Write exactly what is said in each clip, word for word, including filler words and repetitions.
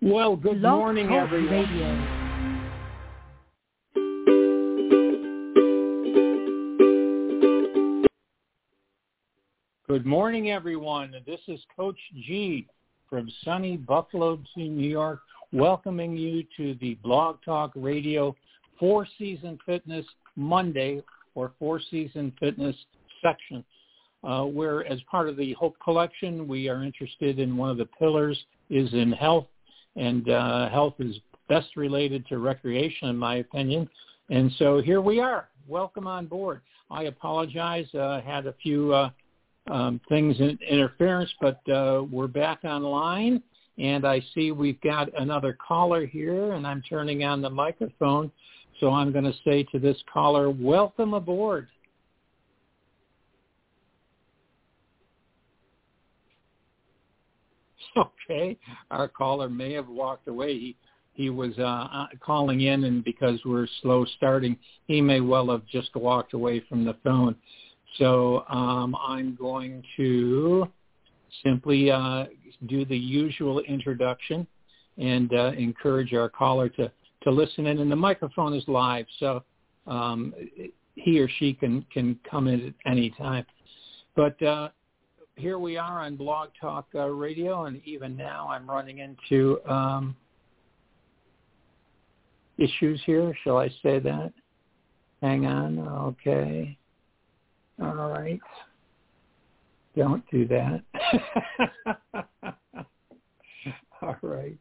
Well, good Blog morning, Talk everyone. Radio. Good morning, everyone. This is Coach G from sunny Buffalo, New York, welcoming you to the Blog Talk Radio Four Season Fitness Monday or Four Season Fitness section, uh, where as part of the Hope Collection, we are interested in one of the pillars is in health, and uh, health is best related to recreation, in my opinion. And so here we are. Welcome on board. I apologize. I uh, had a few uh, um, things in interference, but uh, we're back online, and I see we've got another caller here, and I'm turning on the microphone. So I'm going to say to this caller, welcome aboard. Okay, our caller may have walked away. He, he was uh, calling in, and because we're slow starting, he may well have just walked away from the phone. So um, I'm going to simply uh, do the usual introduction and uh, encourage our caller to, to listen in. And the microphone is live, so um, he or she can, can come in at any time. But uh, here we are on Blog Talk uh, Radio, and even now I'm running into um, issues here. Shall I say that? Hang on. Okay. All right. Don't do that. All right.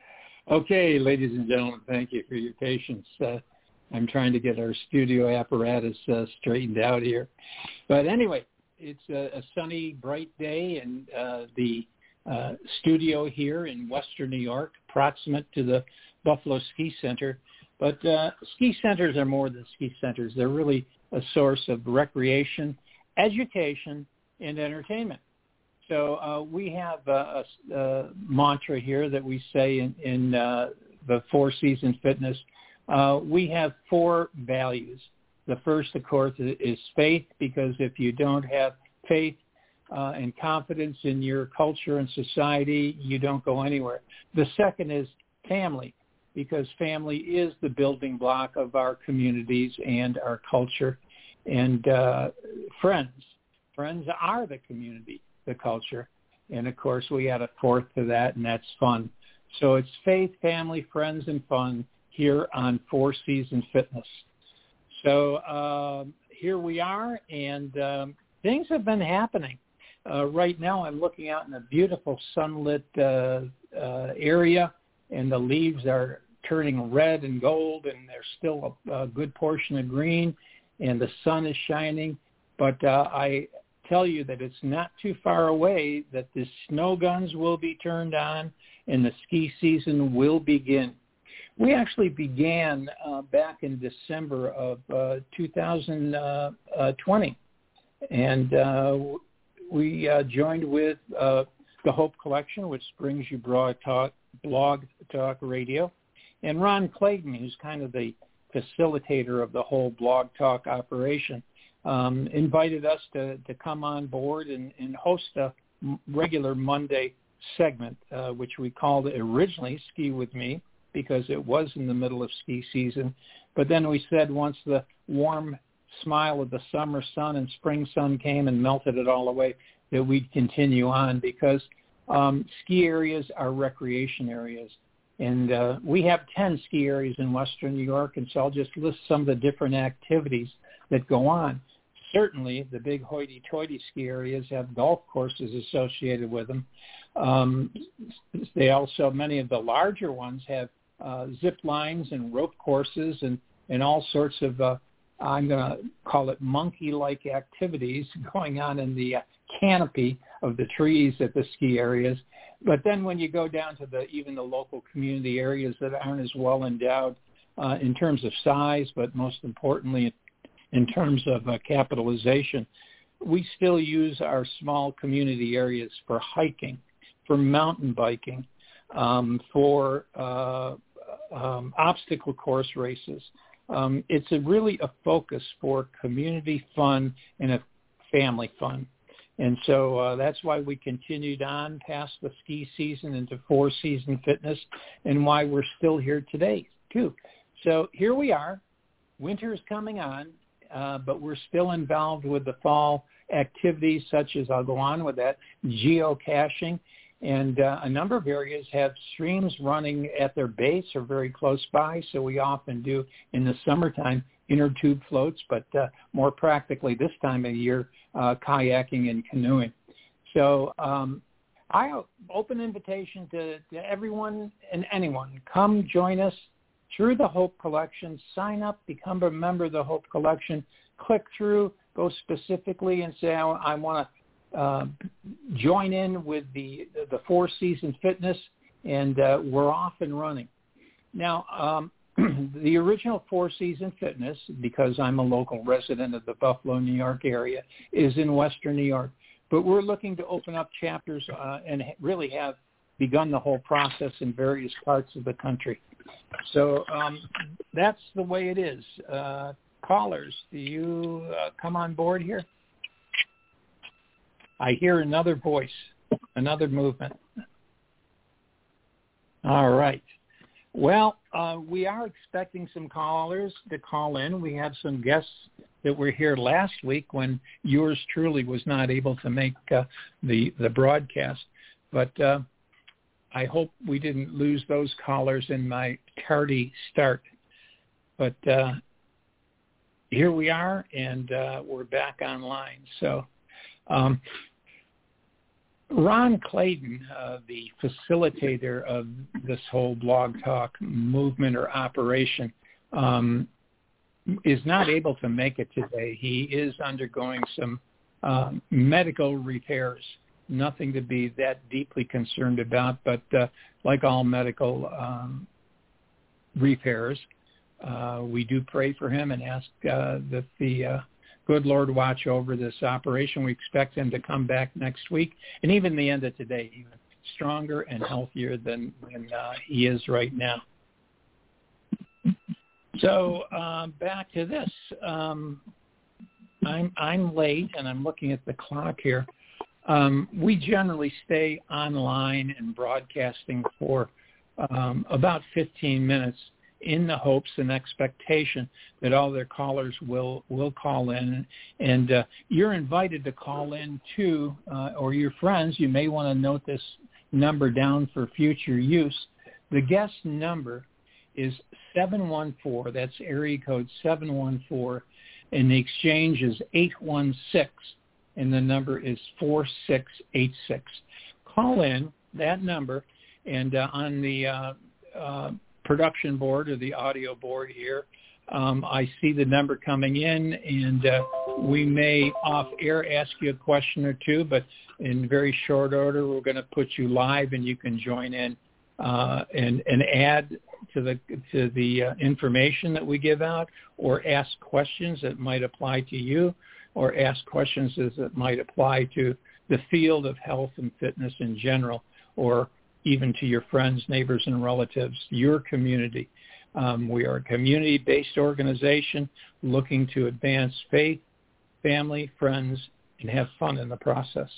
Okay, ladies and gentlemen, thank you for your patience. Uh, I'm trying to get our studio apparatus uh, straightened out here. But anyway, it's a, a sunny, bright day, and uh, the uh, studio here in Western New York, proximate to the Buffalo Ski Center. But uh, ski centers are more than ski centers. They're really a source of recreation, education, and entertainment. So uh, we have a, a, a mantra here that we say in, in uh, the Four Season Fitness. Uh, we have four values. The first, of course, is faith, because if you don't have faith uh, and confidence in your culture and society, you don't go anywhere. The second is family, because family is the building block of our communities and our culture. And uh, friends. Friends are the community, the culture. And, of course, we add a fourth to that, and that's fun. So it's faith, family, friends, and fun here on Four Season Fitness. So uh, here we are, and um, things have been happening. Uh, right now I'm looking out in a beautiful sunlit uh, uh, area, and the leaves are turning red and gold, and there's still a, a good portion of green, and the sun is shining. But uh, I tell you that it's not too far away that the snow guns will be turned on and the ski season will begin. We actually began uh, back in December of uh, two thousand twenty, and uh, we uh, joined with uh, the Hope Collection, which brings you Blog Talk, Blog Talk Radio, and Ron Clayton, who's kind of the facilitator of the whole Blog Talk operation, um, invited us to, to come on board and, and host a regular Monday segment, uh, which we called originally Ski With Me, because it was in the middle of ski season. But then we said once the warm smile of the summer sun and spring sun came and melted it all away, that we'd continue on, because um, ski areas are recreation areas. And uh, we have ten ski areas in Western New York, and so I'll just list some of the different activities that go on. Certainly, the big hoity-toity ski areas have golf courses associated with them. Um, they also, many of the larger ones have uh, zip lines and rope courses and, and all sorts of, uh, I'm going to call it monkey-like activities going on in the uh, canopy of the trees at the ski areas. But then when you go down to the even the local community areas that aren't as well endowed uh, in terms of size, but most importantly in terms of uh, capitalization, we still use our small community areas for hiking, for mountain biking, um, for uh, um, obstacle course races. Um, it's a really a focus for community fun and a family fun. And so uh, that's why we continued on past the ski season into four-season fitness, and why we're still here today, too. So here we are. Winter is coming on, uh, but we're still involved with the fall activities, such as, I'll go on with that, geocaching. And uh, a number of areas have streams running at their base or very close by, so we often do, in the summertime, inner tube floats, but uh, more practically this time of year, uh, kayaking and canoeing. So um, I open invitation to, to everyone and anyone. Come join us through the Hope Collection. Sign up, become a member of the Hope Collection. Click through, go specifically and say, I, I want to uh, join in with the, the four-season fitness, and uh, we're off and running. Now, um, the original four-season fitness, because I'm a local resident of the Buffalo, New York area, is in Western New York. But we're looking to open up chapters uh, and really have begun the whole process in various parts of the country. So um, that's the way it is. Uh, callers, do you uh, come on board here? I hear another voice, another movement. All right. Well, uh, we are expecting some callers to call in. We have some guests that were here last week when yours truly was not able to make uh, the, the broadcast. But uh, I hope we didn't lose those callers in my tardy start. But uh, here we are, and uh, we're back online. So um, Ron Clayton, uh, the facilitator of this whole Blog Talk movement or operation, um, is not able to make it today. He is undergoing some uh, medical repairs, nothing to be that deeply concerned about, but uh, like all medical um, repairs, uh, we do pray for him and ask uh, that the uh, good Lord watch over this operation. We expect him to come back next week, and even the end of today, even stronger and healthier than, than uh, he is right now. So uh, back to this. Um, I'm I'm late, and I'm looking at the clock here. Um, we generally stay online and broadcasting for um, about fifteen minutes, in the hopes and expectation that all their callers will, will call in. And uh, you're invited to call in too, uh, or your friends. You may want to note this number down for future use. The guest number is seven one four, that's area code seven one four, and the exchange is eight one six, and the number is four six eight six. Call in that number, and uh, on the uh, uh, production board or the audio board here, um, I see the number coming in, and uh, we may off-air ask you a question or two, but in very short order, we're going to put you live, and you can join in uh, and, and add to the to the uh, information that we give out, or ask questions that might apply to you, or ask questions that might apply to the field of health and fitness in general, or even to your friends, neighbors, and relatives, your community. Um, we are a community-based organization looking to advance faith, family, friends, and have fun in the process.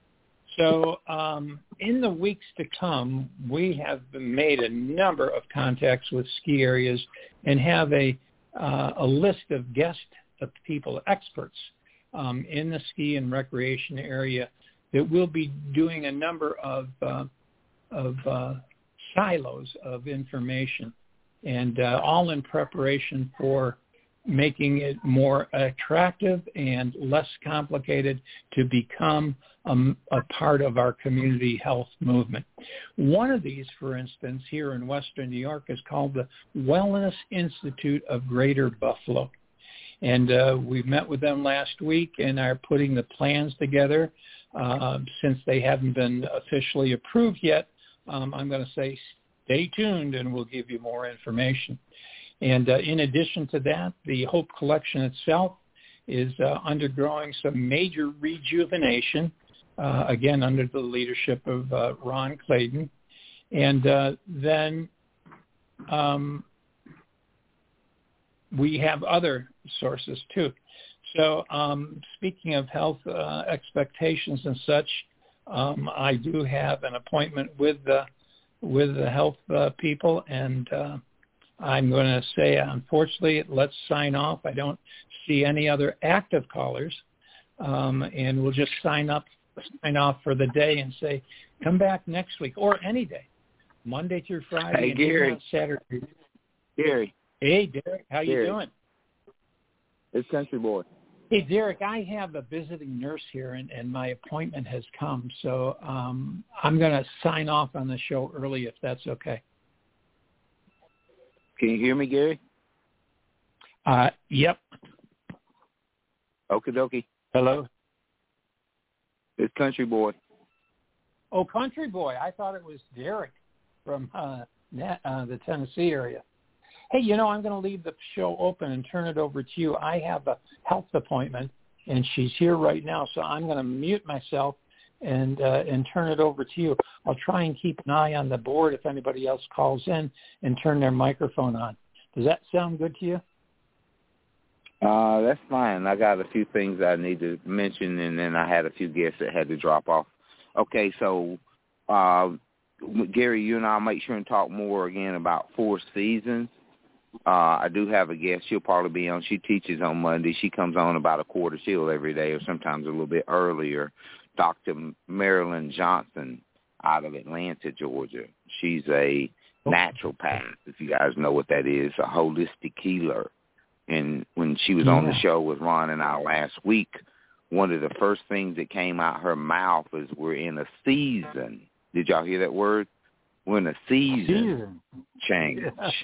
So um, in the weeks to come, we have made a number of contacts with ski areas and have a, uh, a list of guest of people, experts um, in the ski and recreation area that will be doing a number of uh, of uh, silos of information, and uh, all in preparation for making it more attractive and less complicated to become um, a part of our community health movement. One of these, for instance, here in Western New York is called the Wellness Institute of Greater Buffalo. And uh, we met with them last week and are putting the plans together. Uh, since they haven't been officially approved yet, Um, I'm going to say stay tuned, and we'll give you more information. And uh, in addition to that, the Hope Collection itself is uh, undergoing some major rejuvenation, uh, again, under the leadership of uh, Ron Clayton. And uh, then um, we have other sources, too. So um, speaking of health uh, expectations and such, um, I do have an appointment with the with the health uh, people, and uh, I'm going to say, unfortunately, let's sign off. I don't see any other active callers, um, and we'll just sign up, sign off for the day, and say, come back next week or any day, Monday through Friday, hey, and Gary. on Saturday. Gary. Hey, Derek, how Gary. you doing? It's Country Boy. Hey, Derek, I have a visiting nurse here, and, and my appointment has come, so um, I'm going to sign off on the show early if that's okay. Can you hear me, Gary? Uh, yep. Okie dokie. Hello? It's Country Boy. Oh, Country Boy. I thought it was Derek from uh, Nat, uh, the Tennessee area. Hey, you know, I'm going to leave the show open and turn it over to you. I have a health appointment, and she's here right now, so I'm going to mute myself and uh, and turn it over to you. I'll try and keep an eye on the board if anybody else calls in and turn their microphone on. Does that sound good to you? Uh, that's fine. I got a few things I need to mention, and then I had a few guests that had to drop off. Okay, so uh, Gary, you and I'll make sure and talk more again about Four Seasons. Uh, I do have a guest. She'll probably be on. She teaches on Monday. She comes on about a quarter till every day, or sometimes a little bit earlier. Doctor Marilyn Johnson out of Atlanta, Georgia. She's a naturopath, if you guys know what that is, a holistic healer. And when she was yeah. on the show with Ron and I last week, one of the first things that came out her mouth is we're in a season. Did y'all hear that word? We're in a season, season. change.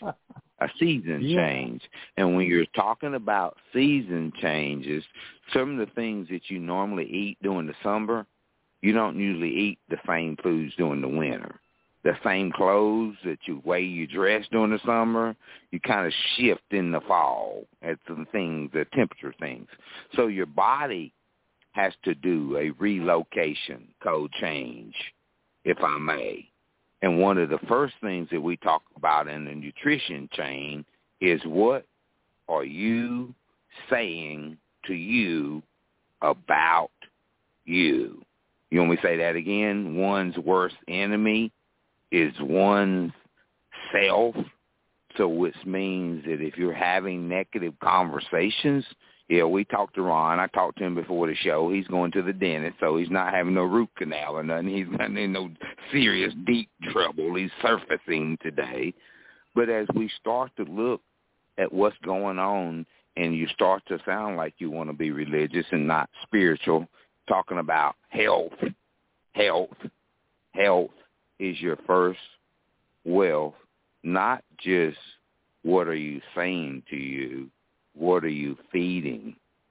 A season yeah. change. And when you're talking about season changes, some of the things that you normally eat during the summer, you don't usually eat the same foods during the winter. The same clothes that you way you dress during the summer, you kind of shift in the fall at some things, the temperature things. So your body has to do a relocation, code change, if I may. And one of the first things that we talk about in the nutrition chain is what are you saying to you about you? You want me to say that again? One's worst enemy is one's self. So which means that if you're having negative conversations, yeah, we talked to Ron. I talked to him before the show. He's going to the dentist, so he's not having no root canal or nothing. He's not in no serious, deep trouble. He's surfacing today. But as we start to look at what's going on and you start to sound like you want to be religious and not spiritual, talking about health, health, health is your first wealth, not just what are you saying to you, what are you feeding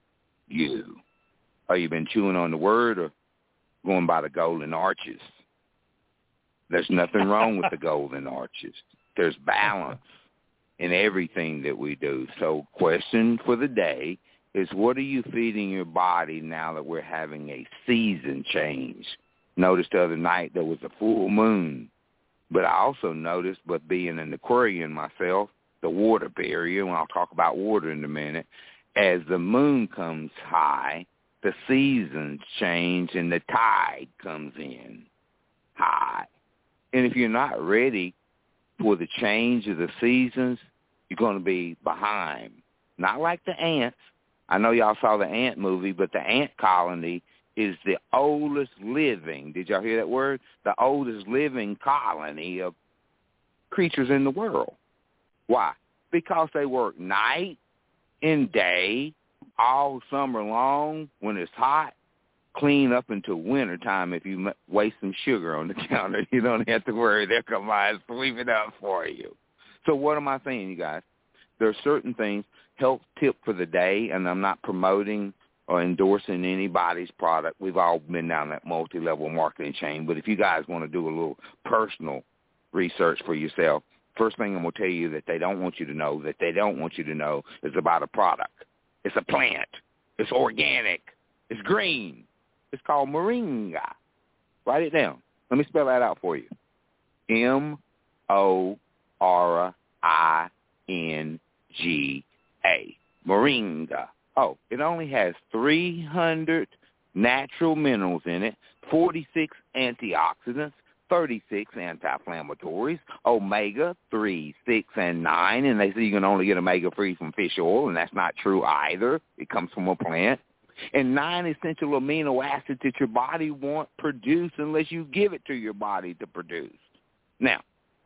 you? Are you been chewing on the word or going by the golden arches? There's nothing wrong with the golden arches. There's balance in everything that we do. So question for the day is, what are you feeding your body now that we're having a season change? Noticed the other night there was a full moon. But I also noticed, but being an Aquarian myself, the water barrier, and I'll talk about water in a minute, as the moon comes high, the seasons change and the tide comes in high. And if you're not ready for the change of the seasons, you're going to be behind. Not like the ants. I know y'all saw the ant movie, but the ant colony is the oldest living, did y'all hear that word? The oldest living colony of creatures in the world. Why? Because they work night and day all summer long. When it's hot, clean up until wintertime. If you waste some sugar on the counter, you don't have to worry. They'll come by and sweep it up for you. So what am I saying, you guys? There are certain things, health tip for the day, and I'm not promoting or endorsing anybody's product. We've all been down that multi-level marketing chain. But if you guys want to do a little personal research for yourself, first thing I'm going to tell you that they don't want you to know, that they don't want you to know, is about a product. It's a plant. It's organic. It's green. It's called moringa. Write it down. Let me spell that out for you. M O R I N G A. Moringa. Oh, it only has three hundred natural minerals in it, forty-six antioxidants, thirty-six anti-inflammatories, omega three, six, and nine, and they say you can only get omega three from fish oil, and that's not true either. It comes from a plant. And nine essential amino acids that your body won't produce unless you give it to your body to produce. Now,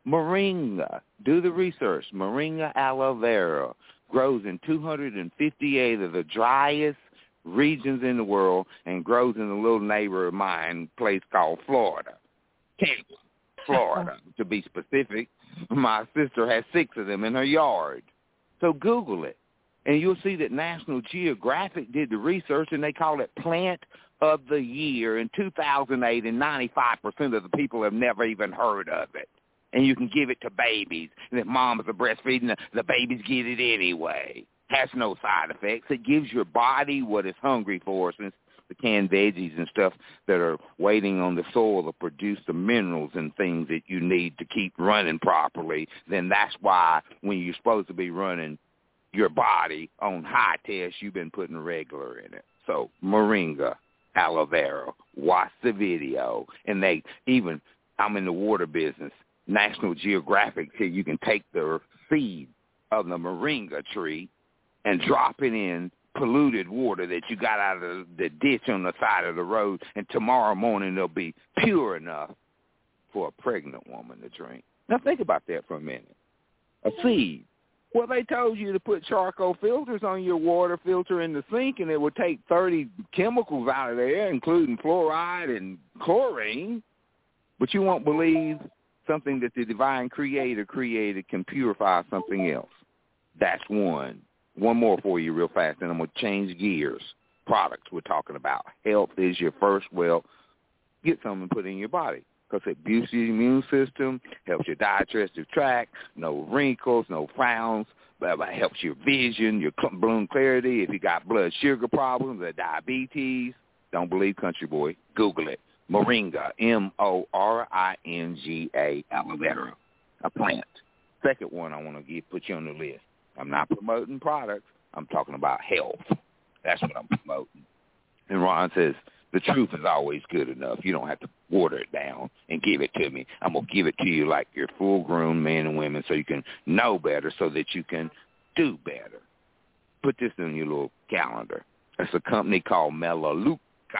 moringa, do the research. Moringa aloe vera grows in two hundred fifty-eight of the driest regions in the world and grows in a little neighbor of mine, place called Florida. Tampa, Florida, to be specific. My sister has six of them in her yard. So Google it, and you'll see that National Geographic did the research, and they call it Plant of the Year in two thousand eight, and ninety-five percent of the people have never even heard of it. And you can give it to babies, and if moms are breastfeeding, the, the babies get it anyway. Has no side effects. It gives your body what it's hungry for, since the canned veggies and stuff that are waiting on the soil to produce the minerals and things that you need to keep running properly. Then that's why when you're supposed to be running your body on high test, you've been putting regular in it. So moringa, aloe vera, watch the video. And they even, I'm in the water business, National Geographic said you can take the seed of the moringa tree and drop it in polluted water that you got out of the ditch on the side of the road, and tomorrow morning it'll be pure enough for a pregnant woman to drink. Now think about that for a minute. A seed. Well, they told you to put charcoal filters on your water filter in the sink, and it would take thirty chemicals out of there, including fluoride and chlorine. But you won't believe something that the divine creator created can purify something else. That's one. One more for you real fast, and I'm going to change gears. Products we're talking about. Health is your first. Well, get something and put in your body, because it boosts your immune system, helps your digestive tract, no wrinkles, no frowns, helps your vision, your bloom clarity. If you got blood sugar problems or diabetes, don't believe country boy, Google it. Moringa, M O R I N G A, aloe vera, a plant. Second one I want to give, put you on the list. I'm not promoting products. I'm talking about health. That's what I'm promoting. And Ron says, the truth is always good enough. You don't have to water it down and give it to me. I'm going to give it to you like you're full-grown men and women so you can know better, so that you can do better. Put this in your little calendar. It's a company called Melaleuca.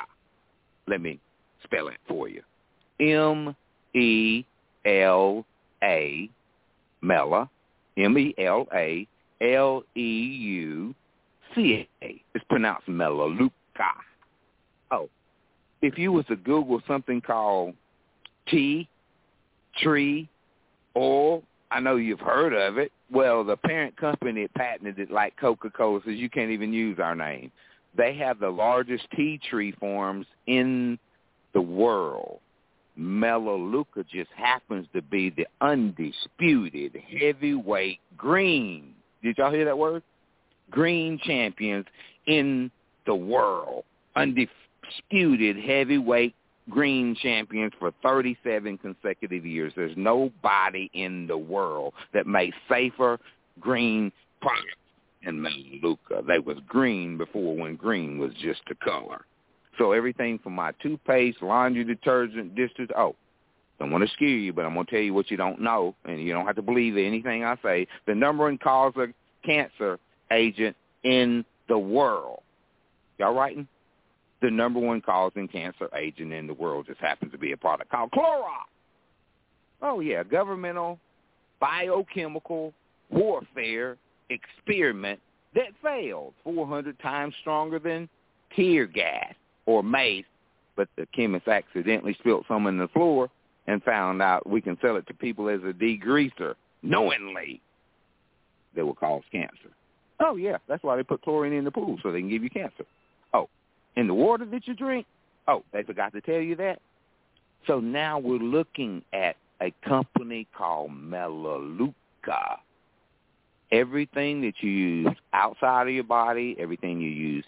Let me spell it for you. M E L A, Mela, M E L A, L E U C A. It's pronounced Melaleuca. Oh, if you was to Google something called tea, tree, oil, I know you've heard of it. Well, the parent company patented it like Coca-Cola says you can't even use our name. They have the largest tea tree farms in the world. Melaleuca just happens to be the undisputed heavyweight green. Did y'all hear that word? Green champions in the world. Undisputed heavyweight green champions for thirty-seven consecutive years. There's nobody in the world that makes safer green products than Melaleuca. They was green before, when green was just a color. So everything from my toothpaste, laundry detergent, dish detergent. Oh, don't want to scare you, but I'm going to tell you what you don't know, and you don't have to believe anything I say. The number one cause of cancer agent in the world. Y'all writing? The number one causing cancer agent in the world just happens to be a product called Clorox. Oh, yeah, governmental biochemical warfare experiment that failed, four hundred times stronger than tear gas or mace, but the chemist accidentally spilled some on the floor and found out we can sell it to people as a degreaser, knowingly that will cause cancer. Oh, yeah, that's why they put chlorine in the pool, so they can give you cancer. Oh, in the water that you drink? Oh, they forgot to tell you that? So now we're looking at a company called Melaleuca. Everything that you use outside of your body, everything you use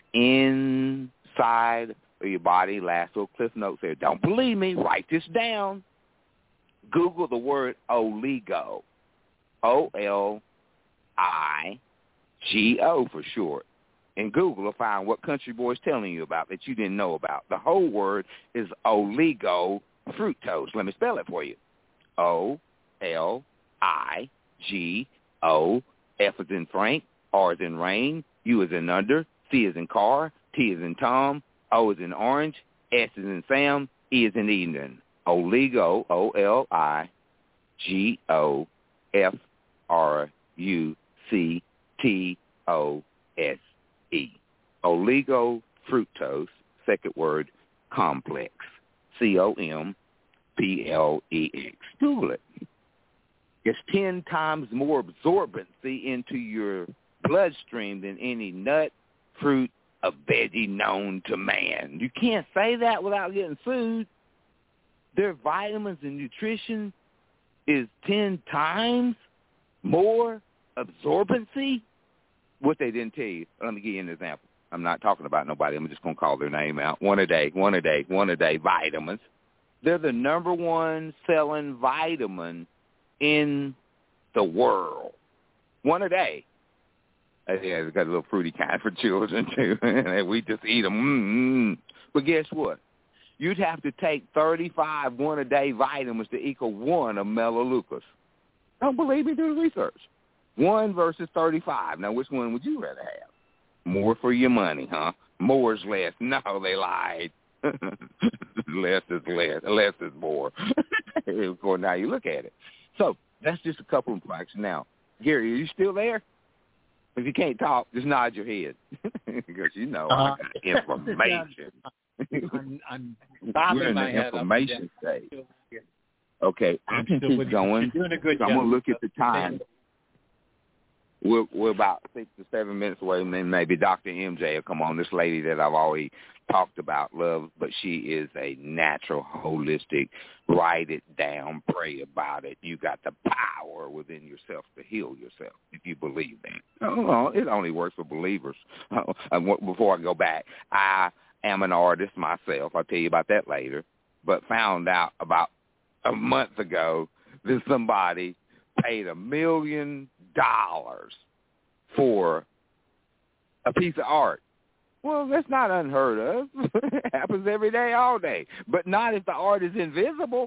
inside of your body, last little cliff notes there. Don't believe me, write this down. Google the word oligo, O L I G O for short. and Google will find what Country Boy's telling you about that you didn't know about. The whole word is oligofructose. Let me spell it for you. O L I G O, F as in Frank, R as in rain, U as in under, C as in car, T as in Tom, O as in orange, S as in Sam, E as in Eden. Oligo, O L I G O F R U C T O S E. Oligofructose, second word, complex. C O M P L E X. Google it. It's ten times more absorbency into your bloodstream than any nut, fruit, or veggie known to man. You can't say that without getting sued. Their vitamins and nutrition is ten times more absorbency. What they didn't tell you. Let me give you an example. I'm not talking about nobody. I'm just going to call their name out. One a day, one a day, one a day, vitamins. They're the number one selling vitamin in the world. One a day. Uh, yeah, it's got a little fruity kind for children, too. And we just eat them. Mm-hmm. But guess what? You'd have to take thirty-five one-a-day vitamins to equal one of Melaleucas. Don't believe me? Do the research. One versus thirty-five. Now, which one would you rather have? More for your money, huh? More is less. No, they lied. Less is less. Less is more. Of course, now you look at it. So that's just a couple of facts. Now, Gary, are you still there? If you can't talk, just nod your head because you know uh, I got information. I'm, I'm We're in the information stage. Okay, I can keep going. You're doing a good so job. I'm going to look at the time. We're, we're about six to seven minutes away, and then maybe Doctor M J will come on. This lady that I've always talked about, love, but she is a natural, holistic, write it down, pray about it. You got the power within yourself to heal yourself if you believe that. Oh, it only works for believers. Before I go back, I am an artist myself. I'll tell you about that later, but found out about a month ago that somebody paid a million dollars for a piece of art. Well, that's not unheard of. It happens every day, all day. But not if the art is invisible.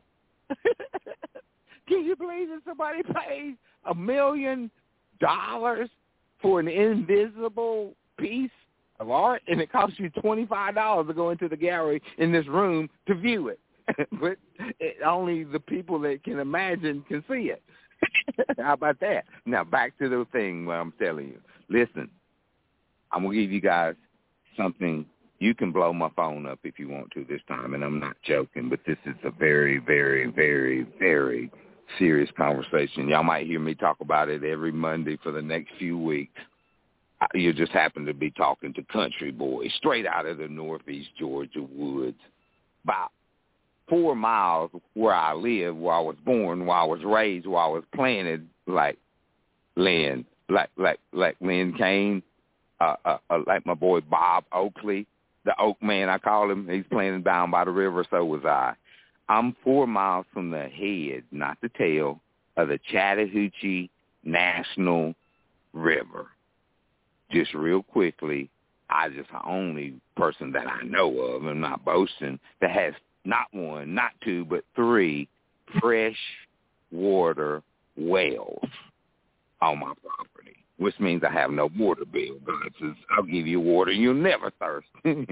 Can you believe that somebody pays a million dollars for an invisible piece of art, and it costs you twenty-five dollars to go into the gallery in this room to view it? But it, only the people that can imagine can see it. How about that? Now, back to the thing where I'm telling you. Listen, I'm going to give you guys something. You can blow my phone up if you want to this time, and I'm not joking, but this is a very, very, very, very serious conversation. Y'all might hear me talk about it every Monday for the next few weeks. You just happen to be talking to Country Boy, straight out of the Northeast Georgia woods, about four miles where I live, where I was born, where I was raised, where I was planted, like Lynn, like like like Lynn Kane, uh, uh, uh, like my boy Bob Oakley, the Oak Man I call him. He's planted down by the river. So was I. I'm four miles from the head, not the tail, of the Chattahoochee National River. Just real quickly, I just the only person that I know of, I'm not boasting, that has not one, not two, but three fresh water wells on my property, which means I have no water bill. God says, I'll give you water, you'll never thirst.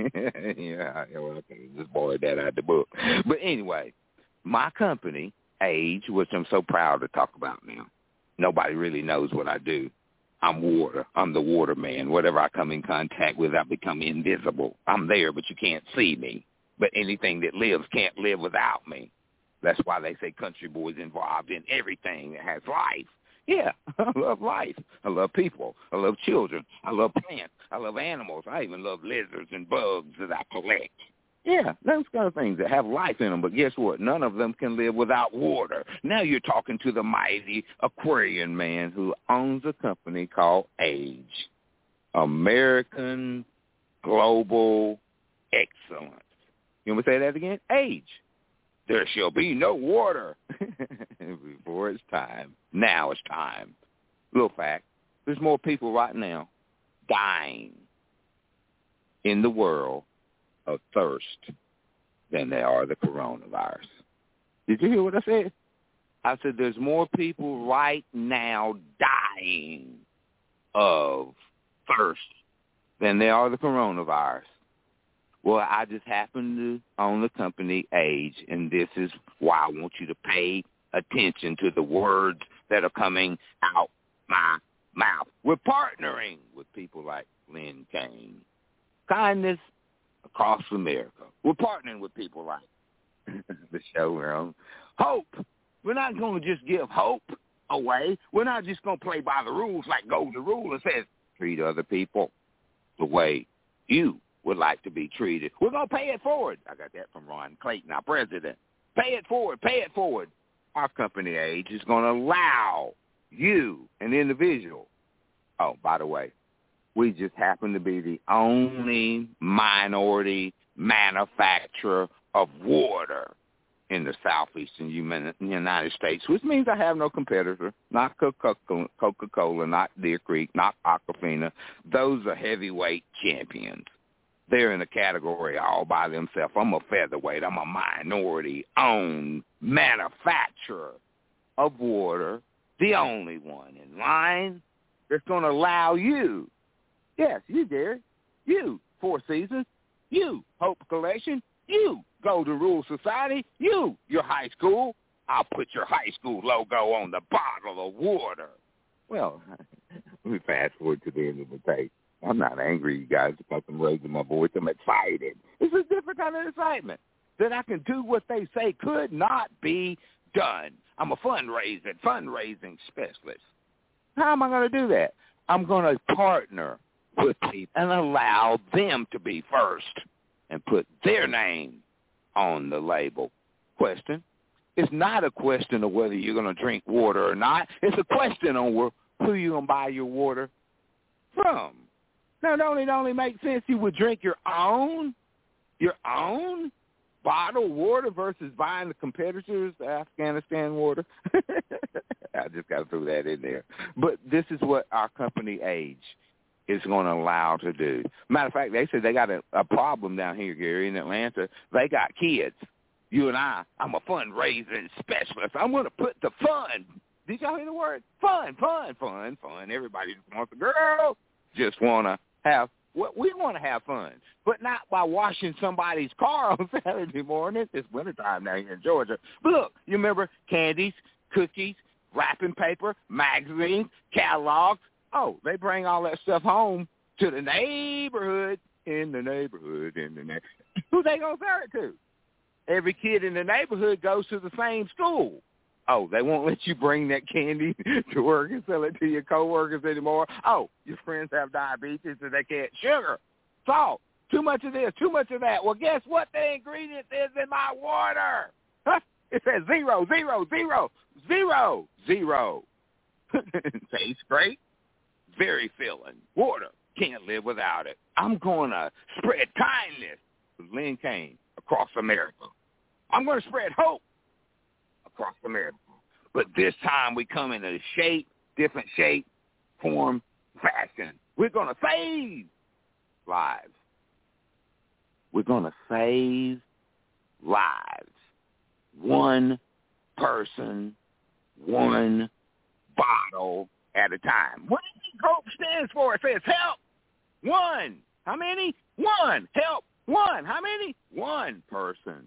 Yeah, well, I can just borrow that out of the book. But anyway, my company, Age, which I'm so proud to talk about now. Nobody really knows what I do. I'm water. I'm the water man. Whatever I come in contact with, I become invisible. I'm there, but you can't see me. But anything that lives can't live without me. That's why they say Country Boy's involved in everything that has life. Yeah, I love life. I love people. I love children. I love plants. I love animals. I even love lizards and bugs that I collect. Yeah, those kind of things that have life in them. But guess what? None of them can live without water. Now you're talking to the mighty Aquarian man who owns a company called Age, American Global Excellence. You want me to say that again? Age. There shall be no water before it's time. Now it's time. Little fact, there's more people right now dying in the world of thirst than there are the coronavirus. Did you hear what I said? I said there's more people right now dying of thirst than there are the coronavirus. Well, I just happen to own the company Age, and this is why I want you to pay attention to the words that are coming out my mouth. We're partnering with people like Lynn Kane. Kindness across America. We're partnering with people like the show we're on. Hope. We're not going to just give hope away. We're not just going to play by the rules like Golden Rule that says treat other people the way you would like to be treated. We're going to pay it forward. I got that from Ron Clayton, our president. Pay it forward. Pay it forward. Our company Age is going to allow you, an individual. Oh, by the way, we just happen to be the only minority manufacturer of water in the southeastern United States, which means I have no competitor, not Coca-Cola, not Deer Creek, not Aquafina. Those are heavyweight champions. They're in a category all by themselves. I'm a featherweight. I'm a minority-owned manufacturer of water, the only one in line that's going to allow you, yes, you, Gary, you, Four Seasons, you, Hope Collection, you, Golden Rule Society, you, your high school. I'll put your high school logo on the bottle of water. Well, let me fast forward to the end of the tape. I'm not angry, you guys, because I'm raising my voice. I'm excited. It's a different kind of excitement that I can do what they say could not be done. I'm a fundraising, fundraising specialist. How am I going to do that? I'm going to partner with people and allow them to be first and put their name on the label. Question. It's not a question of whether you're going to drink water or not. It's a question on who you're going to buy your water from. Now, don't it only make sense you would drink your own, your own bottled water versus buying the competitors' Afghanistan water? I just got to throw that in there. But this is what our company Age is going to allow to do. Matter of fact, they said they got a, a problem down here, Gary, in Atlanta. They got kids. You and I, I'm a fundraising specialist. I'm going to put the fun. Did y'all hear the word? Fun, fun, fun, fun. Everybody just wants a girl. Just want to have, well, we want to have fun, but not by washing somebody's car on Saturday morning. It's wintertime now here in Georgia. But look, you remember candies, cookies, wrapping paper, magazines, catalogs. Oh, they bring all that stuff home to the neighborhood, in the neighborhood, in the neighborhood. Who they going to serve it to? Every kid in the neighborhood goes to the same school. Oh, they won't let you bring that candy to work and sell it to your coworkers anymore. Oh, your friends have diabetes and they can't sugar, salt, too much of this, too much of that. Well, guess what the ingredient is in my water? Huh? It says zero, zero, zero, zero, zero. Tastes great. Very filling. Water. Can't live without it. I'm going to spread kindness with Lynn Kane across America. I'm going to spread hope across America. But this time we come in a shape, different shape, form, fashion. We're going to save lives. We're going to save lives. One person, one bottle at a time. What do you think HOPE stands for? It says help. One. How many? One. Help. One. How many? One person.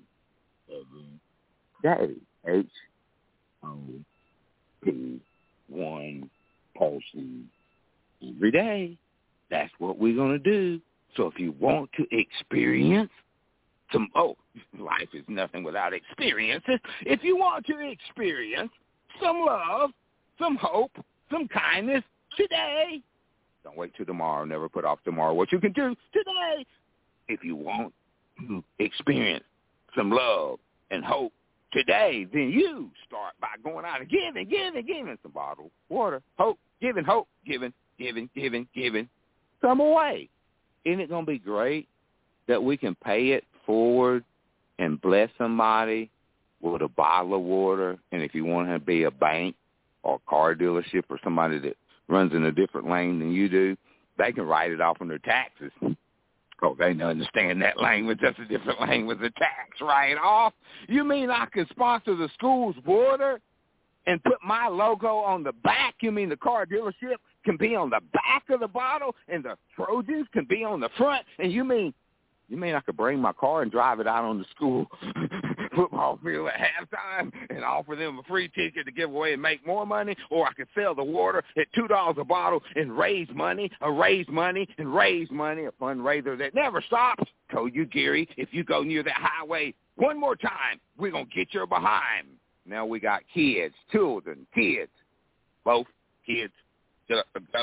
Day. H O P. One person. Every day. That's what we're going to do. So if you want to experience some, oh, life is nothing without experiences. If you want to experience some love, some hope, some kindness today, don't wait till tomorrow. Never put off tomorrow what you can do today. If you want to experience some love and hope today, then you start by going out and giving, giving, giving some bottled water, hope, giving, hope, giving, giving, giving, giving some away. Isn't it going to be great that we can pay it forward and bless somebody with a bottle of water? And if you want to be a bank or a car dealership or somebody that runs in a different lane than you do, they can write it off on their taxes. Oh, they don't understand that language. That's a different language. The tax write-off. You mean I could sponsor the school's water and put my logo on the back? You mean the car dealership can be on the back of the bottle and the Trojans can be on the front? And you mean you mean I could bring my car and drive it out on the school football field at halftime and offer them a free ticket to give away and make more money? Or I could sell the water at two dollars a bottle and raise money, or raise money and raise money, a fundraiser that never stops. Told you, Gary, if you go near that highway one more time, we're going to get your behind. Now we got kids, children, kids, both kids, no,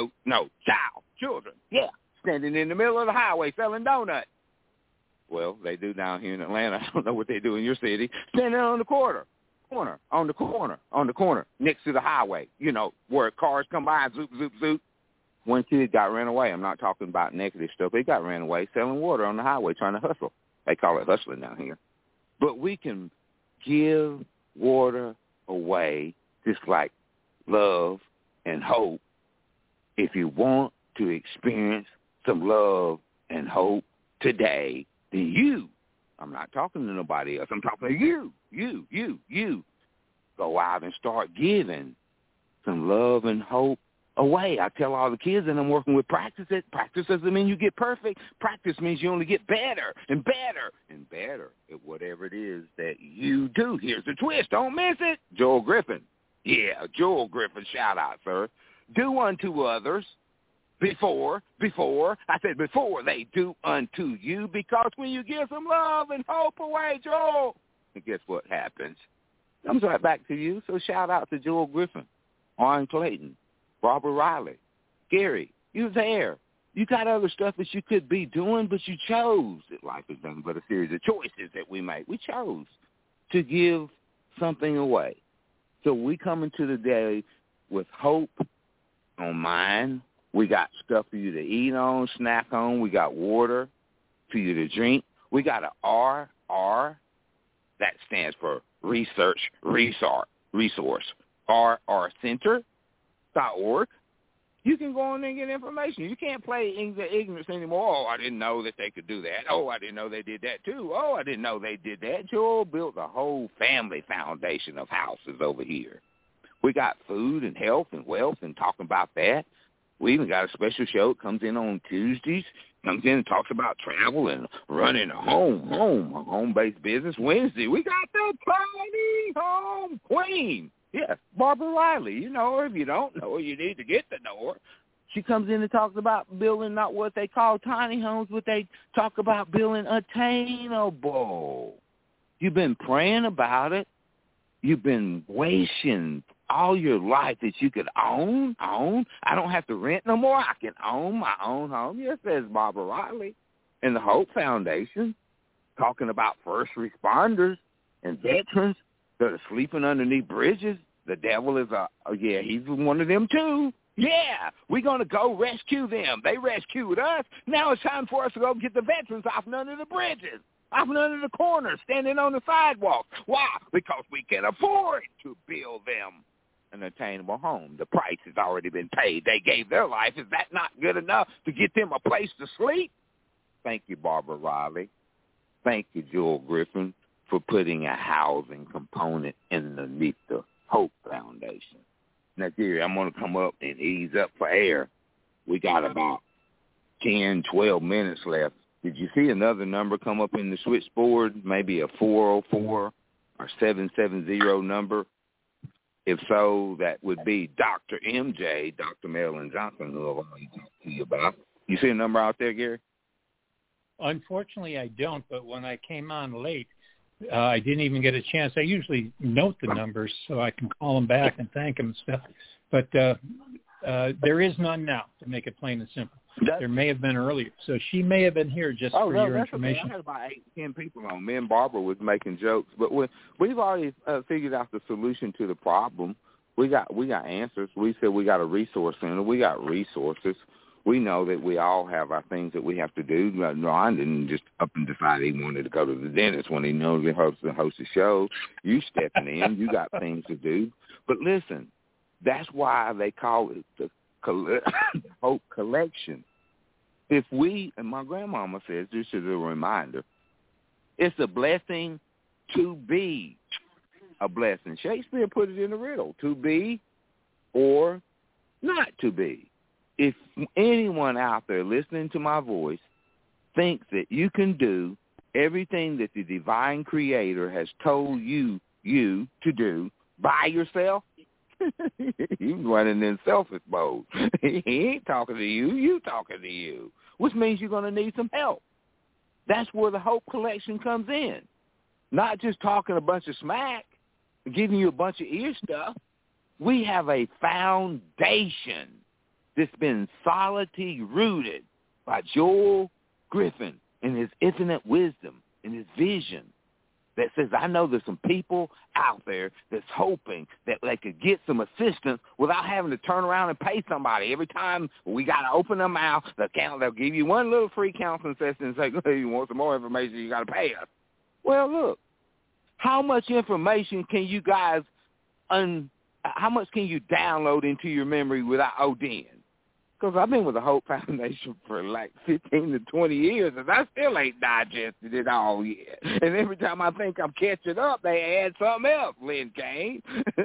child, children, yeah, standing in the middle of the highway selling donuts. Well, they do down here in Atlanta. I don't know what they do in your city. Standing on the corner, corner, on the corner, on the corner, next to the highway, you know, where cars come by and zoop, zoop, zoop. One kid got ran away. I'm not talking about negative stuff. He got ran away selling water on the highway trying to hustle. They call it hustling down here. But we can give water away just like love and hope if you want to experience some love and hope today. Then you, I'm not talking to nobody else, I'm talking to you, you, you, you, go out and start giving some love and hope away. I tell all the kids that I'm working with, practice it. Practice doesn't mean you get perfect. Practice means you only get better and better and better at whatever it is that you do. Here's the twist. Don't miss it. Joel Griffin. Yeah, Joel Griffin, shout out, sir. Do unto others. Before, before, I said before they do unto you, because when you give some love and hope away, Joel, and guess what happens? Comes right back to you. So shout out to Joel Griffin, Arn Clayton, Barbara Riley, Gary, you there. You got other stuff that you could be doing, but you chose. That life is nothing but a series of choices that we make. We chose to give something away. So we come into the day with hope on mind. We got stuff for you to eat on, snack on. We got water for you to drink. We got an R, R, that stands for research, resource, resource, R R Center dot org. You can go on there and get information. You can't play ignorance anymore. Oh, I didn't know that they could do that. Oh, I didn't know they did that too. Oh, I didn't know they did that. Joel built a whole family foundation of houses over here. We got food and health and wealth and talking about that. We even got a special show. It comes in on Tuesdays. Comes in and talks about travel and running a home, home, a home-based business. Wednesday, we got the tiny home queen. Yes, Barbara Riley. You know her. If you don't know her, you need to get to know her. She comes in and talks about building not what they call tiny homes, but they talk about building attainable. You've been praying about it. You've been wishing all your life that you could own, own. I don't have to rent no more. I can own my own home. Yes, says Barbara Riley and the Hope Foundation, talking about first responders and veterans that are sleeping underneath bridges. The devil is a, oh, yeah, he's one of them too. Yeah, we're going to go rescue them. They rescued us. Now it's time for us to go get the veterans off and under the bridges, off and under the corners, standing on the sidewalk. Why? Because we can afford to build them an attainable home. The price has already been paid. They gave their life. Is that not good enough to get them a place to sleep? Thank you, Barbara Riley. Thank you, Joel Griffin, for putting a housing component underneath the Hope Foundation. Now, Gary, I'm going to come up and ease up for air. We got about ten, twelve minutes left. Did you see another number come up in the switchboard, maybe a four oh four or seven seven zero number? If so, that would be Doctor M J, Doctor Marilyn Johnson, who I've already talked to you about. You see a number out there, Gary? Unfortunately, I don't, but when I came on late, uh, I didn't even get a chance. I usually note the numbers so I can call them back and thank them and stuff. But uh, uh, there is none now, to make it plain and simple. That's, there may have been earlier. So she may have been here just oh, for no, your that's information. Okay. I had about eight, ten people on. Me and Barbara was making jokes. But we, we've already uh, figured out the solution to the problem. We got we got answers. We said we got a resource center. We got resources. We know that we all have our things that we have to do. Ron didn't just up and decide he wanted to go to the dentist when he knows he hosts to host a show. You stepping in. You got things to do. But listen, that's why they call it the Hope Collection. if we, and my grandmama says, this is a reminder, it's a blessing to be a blessing. Shakespeare put it in a riddle, to be or not to be. If anyone out there listening to my voice thinks that you can do everything that the divine creator has told you you to do by yourself, he's running in selfish mode. He ain't talking to you, you talking to you, which means you're going to need some help. That's where the Hope Collection comes in. Not just talking a bunch of smack, giving you a bunch of ear stuff. We have a foundation that's been solidly rooted by Joel Griffin and his infinite wisdom and his vision that says, I know there's some people out there that's hoping that they could get some assistance without having to turn around and pay somebody. Every time we got to open their mouth, they'll, they'll give you one little free counseling session and say, hey, you want some more information, you got to pay us. Well, look, how much information can you guys, un, how much can you download into your memory without ODing? Because I've been with the Hope Foundation for like fifteen to twenty years, and I still ain't digested it all yet. And every time I think I'm catching up, they add something else, Lynn Kane.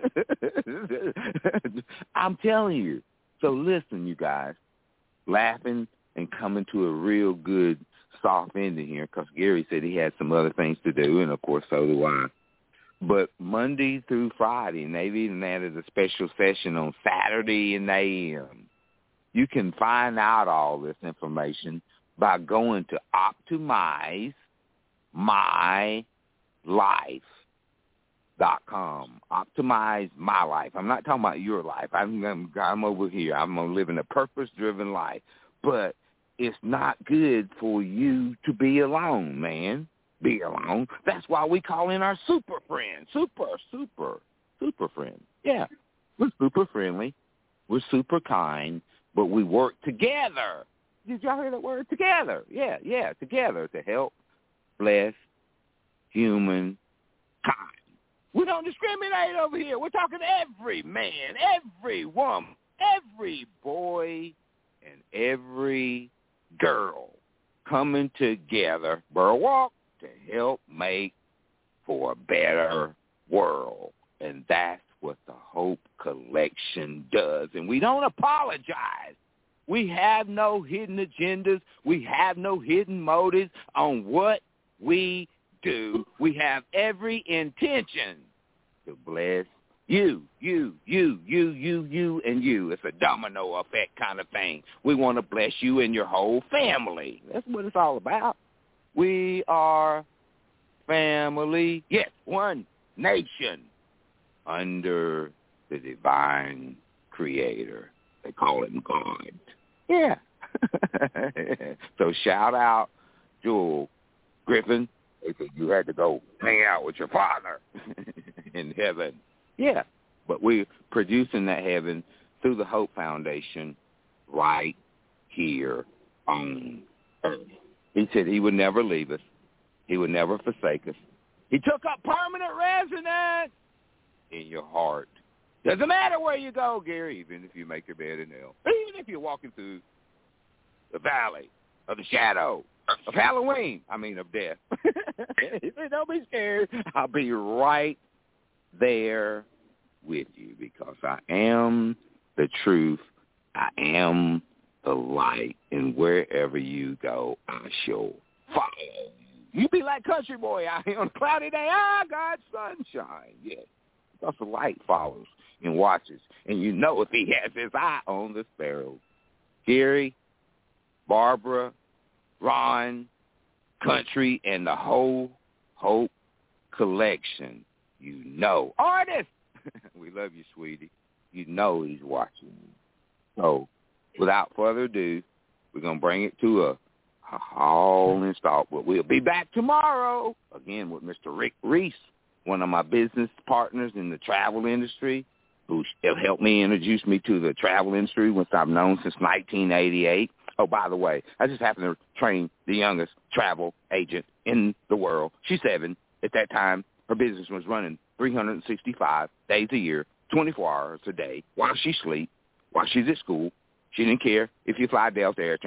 I'm telling you. So listen, you guys, laughing and coming to a real good soft ending here, because Gary said he had some other things to do, and, of course, so do I. But Monday through Friday, and they've even added a special session on Saturday in the A M, you can find out all this information by going to optimize my life dot com. Optimize my life. I'm not talking about your life. I'm, I'm, I'm over here. I'm living a purpose-driven life. But it's not good for you to be alone, man. Be alone. That's why we call in our super friends. Super, super, super friends. Yeah, we're super friendly. We're super kind. But we work together. Did y'all hear that word? Together. Yeah, yeah, together to help bless humankind. We don't discriminate over here. We're talking every man, every woman, every boy, and every girl coming together, Burl Walk, to help make for a better world. And that's what the Hope Collection does. And we don't apologize. We have no hidden agendas. We have no hidden motives on what we do. We have every intention to bless you, you, you, you, you, you, and you. It's a domino effect kind of thing. We want to bless you and your whole family. That's what it's all about. We are family. Yes, one nation under the divine creator. They call him God. Yeah. So shout out Joel Griffin. They said you had to go hang out with your father in heaven. Yeah. But we're producing that heaven through the Hope Foundation right here on earth. He said he would never leave us. He would never forsake us. He took up permanent residence in your heart. Doesn't matter where you go, Gary, even if you make your bed in hell. Even if you're walking through the valley of the shadow of Halloween, I mean of death. He said, don't be scared. I'll be right there with you because I am the truth. I am the light. And wherever you go, I shall follow. You be like country boy out here on a cloudy day. Ah, God's sunshine. Yes. Because the light follows and watches. And you know if he has his eye on the sparrow. Gary, Barbara, Ron, Country, and the whole Hope Collection. You know. Artist! We love you, sweetie. You know he's watching you. So, without further ado, we're going to bring it to a, a haul and stop. But we'll be back tomorrow, again, with Mister Rick Reese, one of my business partners in the travel industry, who helped me introduce me to the travel industry, which I've known since nineteen eighty-eight. Oh, by the way, I just happened to train the youngest travel agent in the world. She's seven. At that time, her business was running three hundred sixty-five days a year, twenty-four hours a day, while she sleeps, while she's at school. She didn't care if you fly Delta Air Trans.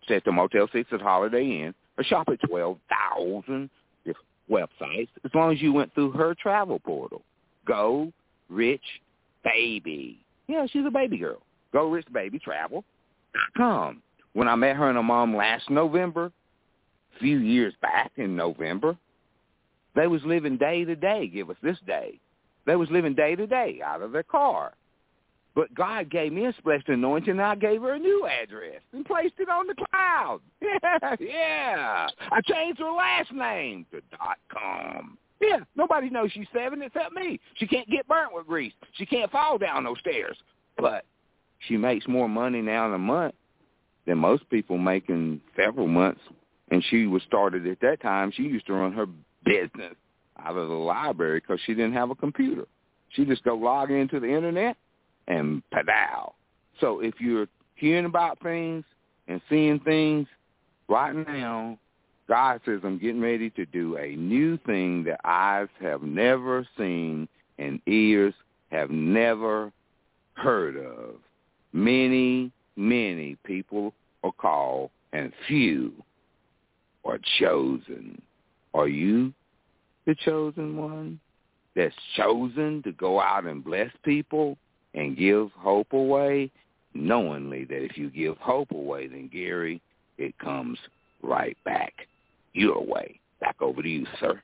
stay at the Motel six at Holiday Inn, or shop at twelve thousand different websites as long as you went through her travel portal. Go Rich Baby. Yeah, she's a baby girl. Go Rich Baby Travel dot com. When I met her and her mom last November, a few years back in November, they was living day to day. Give us this day. They was living day to day out of their car. But God gave me a special anointing, and I gave her a new address and placed it on the cloud. Yeah, yeah. I changed her last name to .com. Yeah, nobody knows she's seven except me. She can't get burnt with grease. She can't fall down those stairs. But she makes more money now in a month than most people make in several months. And she was started at that time. She used to run her business out of the library because she didn't have a computer. She just go log into the internet and padow. So if you're hearing about things and seeing things right now, God says, I'm getting ready to do a new thing that eyes have never seen and ears have never heard of. Many, many people are called and few are chosen. Are you the chosen one that's chosen to go out and bless people and give hope away, knowingly that if you give hope away, then, Gary, it comes right back your way. Back over to you, sir.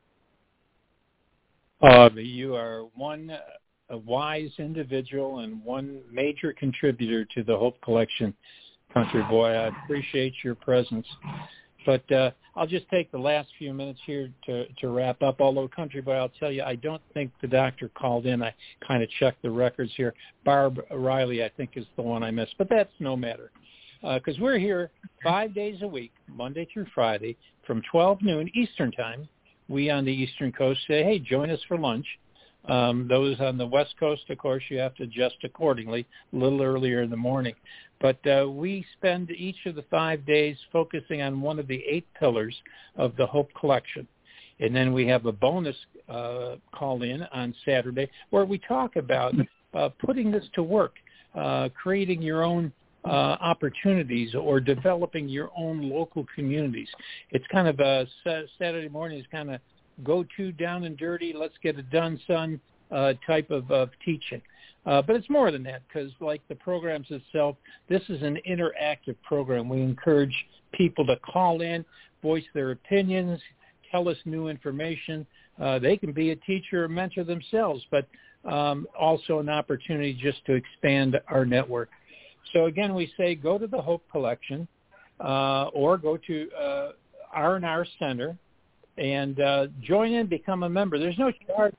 Uh, you are one a wise individual and one major contributor to the Hope Collection, Country Boy. I appreciate your presence. But uh, I'll just take the last few minutes here to, to wrap up. Although, Country Boy, I'll tell you, I don't think the doctor called in. I kind of checked the records here. Barb Riley, I think, is the one I missed. But that's no matter, because uh, we're here five days a week, Monday through Friday, from twelve noon Eastern Time. We on the Eastern Coast say, hey, join us for lunch. Um, those on the West Coast, of course, you have to adjust accordingly, a little earlier in the morning. But uh, we spend each of the five days focusing on one of the eight pillars of the Hope Collection. And then we have a bonus uh, call-in on Saturday where we talk about uh, putting this to work, uh, creating your own uh, opportunities or developing your own local communities. It's kind of a Saturday morning is kind of go-to down and dirty, let's get it done, son, uh, type of, of teaching. Uh, but it's more than that because, like the programs itself, this is an interactive program. We encourage people to call in, voice their opinions, tell us new information. Uh, they can be a teacher or mentor themselves, but um, also an opportunity just to expand our network. So, again, we say go to the Hope Collection uh, or go to uh, R and R Center and uh, join in, become a member. There's no charge.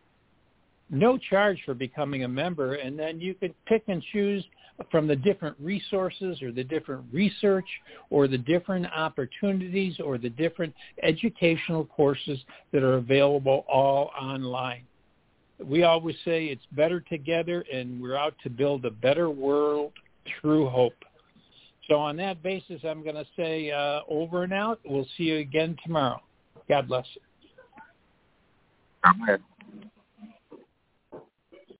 No charge for becoming a member, and then you can pick and choose from the different resources or the different research or the different opportunities or the different educational courses that are available all online. We always say it's better together, and we're out to build a better world through hope. So on that basis, I'm going to say uh, over and out. We'll see you again tomorrow. God bless you. God bless.